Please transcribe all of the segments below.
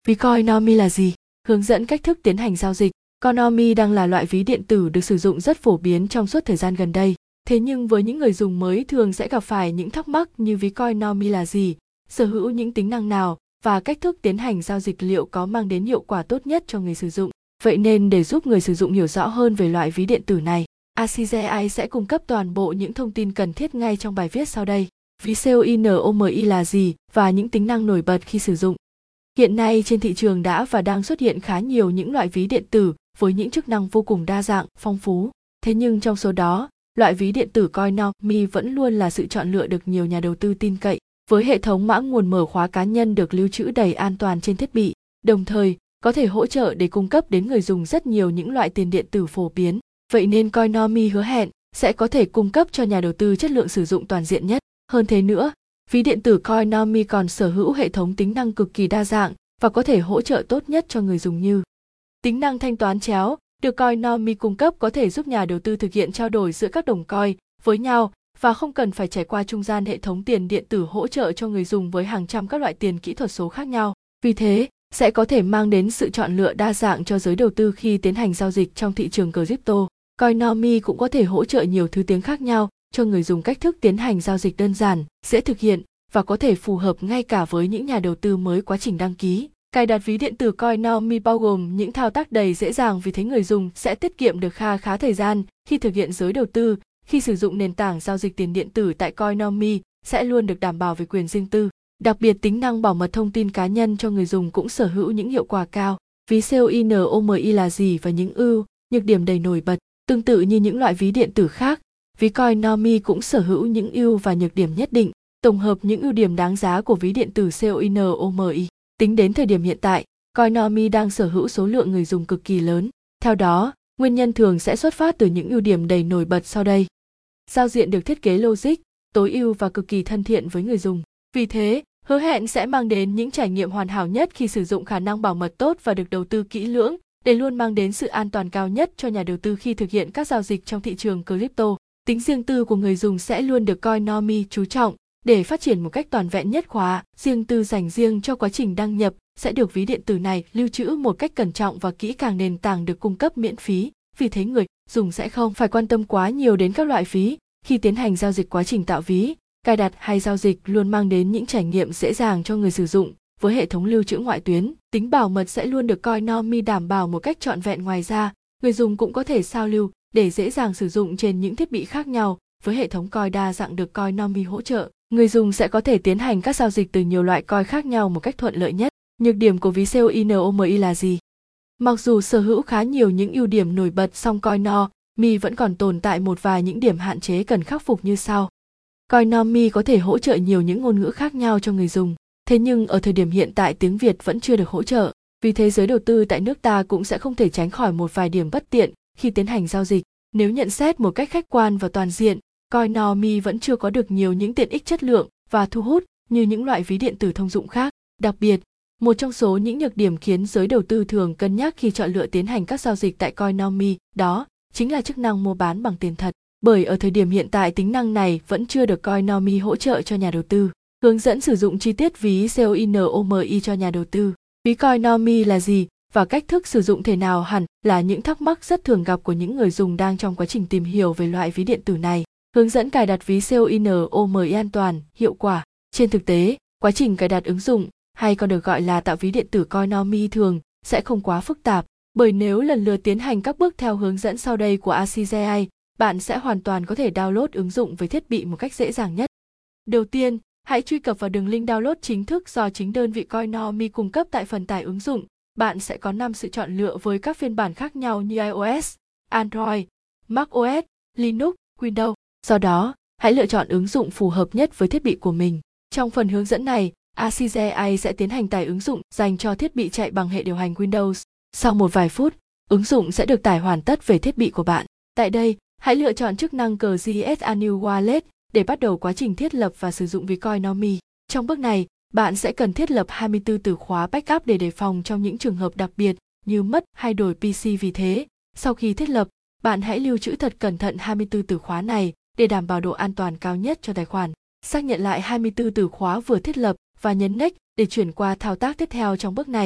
Ví Coinomi là gì? Hướng dẫn cách thức tiến hành giao dịch. Coinomi đang là loại ví điện tử được sử dụng rất phổ biến trong suốt thời gian gần đây. Thế nhưng với những người dùng mới thường sẽ gặp phải những thắc mắc như ví Coinomi là gì, sở hữu những tính năng nào và cách thức tiến hành giao dịch liệu có mang đến hiệu quả tốt nhất cho người sử dụng. Vậy nên để giúp người sử dụng hiểu rõ hơn về loại ví điện tử này, ACGI sẽ cung cấp toàn bộ những thông tin cần thiết ngay trong bài viết sau đây. Ví Coinomi là gì và những tính năng nổi bật khi sử dụng. Hiện nay trên thị trường đã và đang xuất hiện khá nhiều những loại ví điện tử với những chức năng vô cùng đa dạng, phong phú. Thế nhưng trong số đó, loại ví điện tử Coinomi vẫn luôn là sự chọn lựa được nhiều nhà đầu tư tin cậy, với hệ thống mã nguồn mở khóa cá nhân được lưu trữ đầy an toàn trên thiết bị, đồng thời có thể hỗ trợ để cung cấp đến người dùng rất nhiều những loại tiền điện tử phổ biến. Vậy nên Coinomi hứa hẹn sẽ có thể cung cấp cho nhà đầu tư chất lượng sử dụng toàn diện nhất. Hơn thế nữa, ví điện tử Coinomi còn sở hữu hệ thống tính năng cực kỳ đa dạng và có thể hỗ trợ tốt nhất cho người dùng như tính năng thanh toán chéo được Coinomi cung cấp có thể giúp nhà đầu tư thực hiện trao đổi giữa các đồng coin với nhau và không cần phải trải qua trung gian. Hệ thống tiền điện tử hỗ trợ cho người dùng với hàng trăm các loại tiền kỹ thuật số khác nhau. Vì thế, sẽ có thể mang đến sự chọn lựa đa dạng cho giới đầu tư khi tiến hành giao dịch trong thị trường crypto. Coinomi cũng có thể hỗ trợ nhiều thứ tiếng khác nhau cho người dùng, cách thức tiến hành giao dịch đơn giản, dễ thực hiện và có thể phù hợp ngay cả với những nhà đầu tư mới. Quá trình đăng ký, cài đặt ví điện tử Coinomi bao gồm những thao tác đầy dễ dàng, vì thế người dùng sẽ tiết kiệm được khá thời gian khi thực hiện giới đầu tư. Khi sử dụng nền tảng giao dịch tiền điện tử tại Coinomi sẽ luôn được đảm bảo về quyền riêng tư. Đặc biệt, tính năng bảo mật thông tin cá nhân cho người dùng cũng sở hữu những hiệu quả cao. Ví Coinomi là gì và những ưu, nhược điểm đầy nổi bật. Tương tự như những loại ví điện tử khác, ví Coinomi cũng sở hữu những ưu và nhược điểm nhất định. Tổng hợp những ưu điểm đáng giá của ví điện tử Coinomi. Tính đến thời điểm hiện tại, Coinomi đang sở hữu số lượng người dùng cực kỳ lớn. Theo đó, nguyên nhân thường sẽ xuất phát từ những ưu điểm đầy nổi bật sau đây. Giao diện được thiết kế logic, tối ưu và cực kỳ thân thiện với người dùng. Vì thế, hứa hẹn sẽ mang đến những trải nghiệm hoàn hảo nhất khi sử dụng, khả năng bảo mật tốt và được đầu tư kỹ lưỡng để luôn mang đến sự an toàn cao nhất cho nhà đầu tư khi thực hiện các giao dịch trong thị trường crypto. Tính riêng tư của người dùng sẽ luôn được Coinomi chú trọng để phát triển một cách toàn vẹn nhất. Khóa riêng tư dành riêng cho quá trình đăng nhập sẽ được ví điện tử này lưu trữ một cách cẩn trọng và kỹ càng. Nền tảng được cung cấp miễn phí, vì thế người dùng sẽ không phải quan tâm quá nhiều đến các loại phí khi tiến hành giao dịch. Quá trình tạo ví, cài đặt hay giao dịch luôn mang đến những trải nghiệm dễ dàng cho người sử dụng. Với hệ thống lưu trữ ngoại tuyến, tính bảo mật sẽ luôn được Coinomi đảm bảo một cách trọn vẹn. Ngoài ra, người dùng cũng có thể sao lưu để dễ dàng sử dụng trên những thiết bị khác nhau. Với hệ thống coin đa dạng được Coinomi hỗ trợ, người dùng sẽ có thể tiến hành các giao dịch từ nhiều loại coin khác nhau một cách thuận lợi nhất. Nhược điểm của ví Coinomi là gì? Mặc dù sở hữu khá nhiều những ưu điểm nổi bật, song Coinomi vẫn còn tồn tại một vài những điểm hạn chế cần khắc phục như sau. Coinomi có thể hỗ trợ nhiều những ngôn ngữ khác nhau cho người dùng. Thế nhưng ở thời điểm hiện tại tiếng Việt vẫn chưa được hỗ trợ. Vì thế giới đầu tư tại nước ta cũng sẽ không thể tránh khỏi một vài điểm bất tiện khi tiến hành giao dịch. Nếu nhận xét một cách khách quan và toàn diện, Coinomi vẫn chưa có được nhiều những tiện ích chất lượng và thu hút như những loại ví điện tử thông dụng khác. Đặc biệt, một trong số những nhược điểm khiến giới đầu tư thường cân nhắc khi chọn lựa tiến hành các giao dịch tại Coinomi đó chính là chức năng mua bán bằng tiền thật. Bởi ở thời điểm hiện tại tính năng này vẫn chưa được Coinomi hỗ trợ cho nhà đầu tư. Hướng dẫn sử dụng chi tiết ví Coinomi cho nhà đầu tư. Ví Coinomi là gì và cách thức sử dụng thế nào hẳn là những thắc mắc rất thường gặp của những người dùng đang trong quá trình tìm hiểu về loại ví điện tử này. Hướng dẫn cài đặt ví Coinomi an toàn, hiệu quả. Trên thực tế, quá trình cài đặt ứng dụng, hay còn được gọi là tạo ví điện tử Coinomi thường sẽ không quá phức tạp, bởi nếu lần lượt tiến hành các bước theo hướng dẫn sau đây của ACGI, bạn sẽ hoàn toàn có thể download ứng dụng với thiết bị một cách dễ dàng nhất. Đầu tiên, hãy truy cập vào đường link download chính thức do chính đơn vị Coinomi cung cấp tại phần tải ứng dụng. Bạn sẽ có 5 sự chọn lựa với các phiên bản khác nhau như iOS, Android, macOS, Linux, Windows. Do đó, hãy lựa chọn ứng dụng phù hợp nhất với thiết bị của mình. Trong phần hướng dẫn này, ACGI sẽ tiến hành tải ứng dụng dành cho thiết bị chạy bằng hệ điều hành Windows. Sau một vài phút, ứng dụng sẽ được tải hoàn tất về thiết bị của bạn. Tại đây, hãy lựa chọn chức năng GS A New Wallet để bắt đầu quá trình thiết lập và sử dụng ví Coinomi. Trong bước này, bạn sẽ cần thiết lập 24 từ khóa backup để đề phòng trong những trường hợp đặc biệt như mất hay đổi PC. Vì thế, sau khi thiết lập, bạn hãy lưu trữ thật cẩn thận 24 từ khóa này để đảm bảo độ an toàn cao nhất cho tài khoản. Xác nhận lại 24 từ khóa vừa thiết lập và nhấn Next để chuyển qua thao tác tiếp theo. Trong bước này,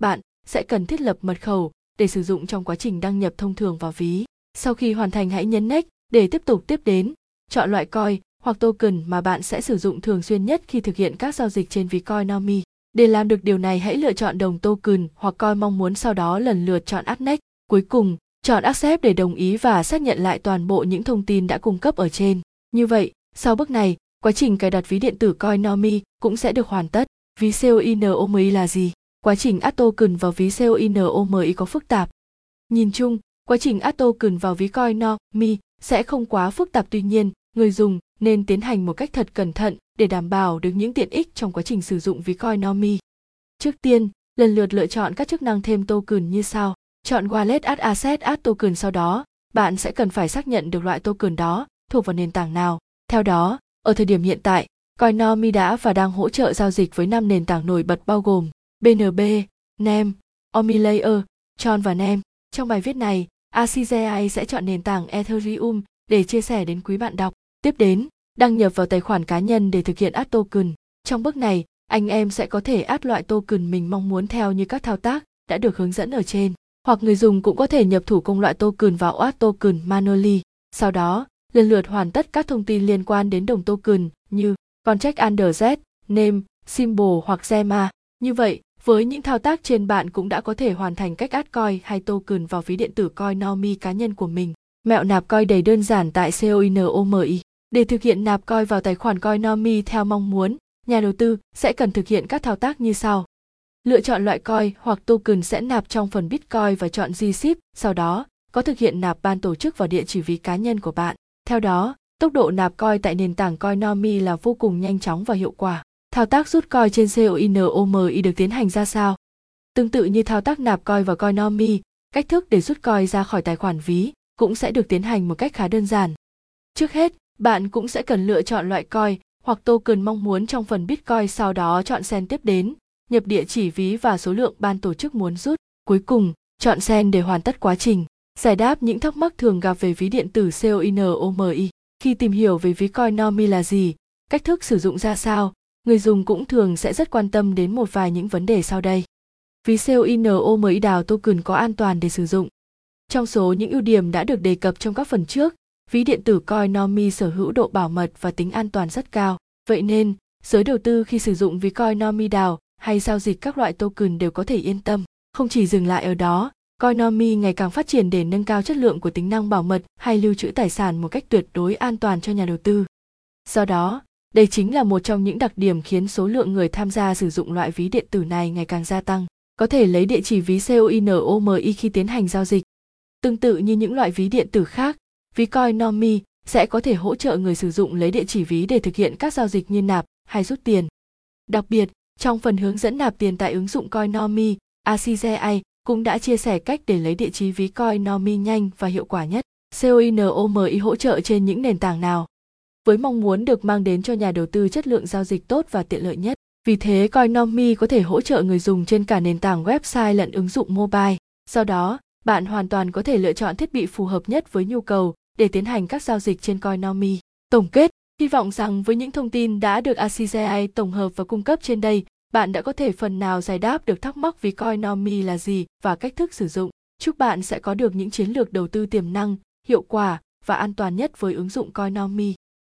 bạn sẽ cần thiết lập mật khẩu để sử dụng trong quá trình đăng nhập thông thường vào ví. Sau khi hoàn thành hãy nhấn Next để tiếp đến. Chọn loại coin hoặc token mà bạn sẽ sử dụng thường xuyên nhất khi thực hiện các giao dịch trên ví Coinomi. Để làm được điều này hãy lựa chọn đồng token hoặc coin mong muốn, sau đó lần lượt chọn Add Next. Cuối cùng, chọn Accept để đồng ý và xác nhận lại toàn bộ những thông tin đã cung cấp ở trên. Như vậy, sau bước này, quá trình cài đặt ví điện tử Coinomi cũng sẽ được hoàn tất. Ví Coinomi là gì? Quá trình add token vào ví Coinomi có phức tạp. Nhìn chung, quá trình add token vào ví Coinomi sẽ không quá phức tạp, tuy nhiên, người dùng nên tiến hành một cách thật cẩn thận để đảm bảo được những tiện ích trong quá trình sử dụng ví Coinomi. Trước tiên, lần lượt lựa chọn các chức năng thêm token như sau. Chọn Wallet Add Asset Add Token, sau đó, bạn sẽ cần phải xác nhận được loại token đó thuộc vào nền tảng nào. Theo đó, ở thời điểm hiện tại, Coinomi đã và đang hỗ trợ giao dịch với 5 nền tảng nổi bật bao gồm BNB, NEM, Omilayer, Tron và NEM. Trong bài viết này, ACGI sẽ chọn nền tảng Ethereum để chia sẻ đến quý bạn đọc. Tiếp đến, đăng nhập vào tài khoản cá nhân để thực hiện add token. Trong bước này, anh em sẽ có thể add loại token mình mong muốn theo như các thao tác đã được hướng dẫn ở trên. Hoặc người dùng cũng có thể nhập thủ công loại token vào add token manually. Sau đó, lần lượt hoàn tất các thông tin liên quan đến đồng token như contract under Z, name, symbol hoặc gemma. Như vậy, với những thao tác trên, bạn cũng đã có thể hoàn thành cách add coin hay token vào ví điện tử Coinomi cá nhân của mình. Mẹo nạp coin đầy đơn giản tại Coinomi. Để thực hiện nạp coin vào tài khoản Coinomi theo mong muốn, nhà đầu tư sẽ cần thực hiện các thao tác như sau. Lựa chọn loại coin hoặc token sẽ nạp trong phần Bitcoin và chọn Gship, sau đó có thực hiện nạp ban tổ chức vào địa chỉ ví cá nhân của bạn. Theo đó, tốc độ nạp coin tại nền tảng Coinomi là vô cùng nhanh chóng và hiệu quả. Thao tác rút coin trên Coinomi được tiến hành ra sao? Tương tự như thao tác nạp coin vào Coinomi, cách thức để rút coin ra khỏi tài khoản ví cũng sẽ được tiến hành một cách khá đơn giản. Trước hết, bạn cũng sẽ cần lựa chọn loại coin hoặc token mong muốn trong phần Bitcoin, sau đó chọn Send tiếp đến, nhập địa chỉ ví và số lượng ban tổ chức muốn rút. Cuối cùng, chọn Send để hoàn tất quá trình. Giải đáp những thắc mắc thường gặp về ví điện tử Coinomi. Khi tìm hiểu về ví Coinomi là gì, cách thức sử dụng ra sao, người dùng cũng thường sẽ rất quan tâm đến một vài những vấn đề sau đây. Ví Coinomi DAO token có an toàn để sử dụng? Trong số những ưu điểm đã được đề cập trong các phần trước, ví điện tử Coinomi sở hữu độ bảo mật và tính an toàn rất cao. Vậy nên, giới đầu tư khi sử dụng ví Coinomi DAO hay giao dịch các loại token đều có thể yên tâm. Không chỉ dừng lại ở đó, Coinomi ngày càng phát triển để nâng cao chất lượng của tính năng bảo mật hay lưu trữ tài sản một cách tuyệt đối an toàn cho nhà đầu tư. Do đó, đây chính là một trong những đặc điểm khiến số lượng người tham gia sử dụng loại ví điện tử này ngày càng gia tăng. Có thể lấy địa chỉ ví Coinomi khi tiến hành giao dịch. Tương tự như những loại ví điện tử khác, ví Coinomi sẽ có thể hỗ trợ người sử dụng lấy địa chỉ ví để thực hiện các giao dịch như nạp hay rút tiền. Đặc biệt, trong phần hướng dẫn nạp tiền tại ứng dụng Coinomi, ACGI cũng đã chia sẻ cách để lấy địa chỉ ví Coinomi nhanh và hiệu quả nhất. Coinomi hỗ trợ trên những nền tảng nào? Với mong muốn được mang đến cho nhà đầu tư chất lượng giao dịch tốt và tiện lợi nhất. Vì thế, Coinomi có thể hỗ trợ người dùng trên cả nền tảng website lẫn ứng dụng mobile. Do đó, bạn hoàn toàn có thể lựa chọn thiết bị phù hợp nhất với nhu cầu để tiến hành các giao dịch trên Coinomi. Tổng kết, hy vọng rằng với những thông tin đã được ACGI tổng hợp và cung cấp trên đây, bạn đã có thể phần nào giải đáp được thắc mắc ví Coinomi là gì và cách thức sử dụng. Chúc bạn sẽ có được những chiến lược đầu tư tiềm năng, hiệu quả và an toàn nhất với ứng dụng Coinomi.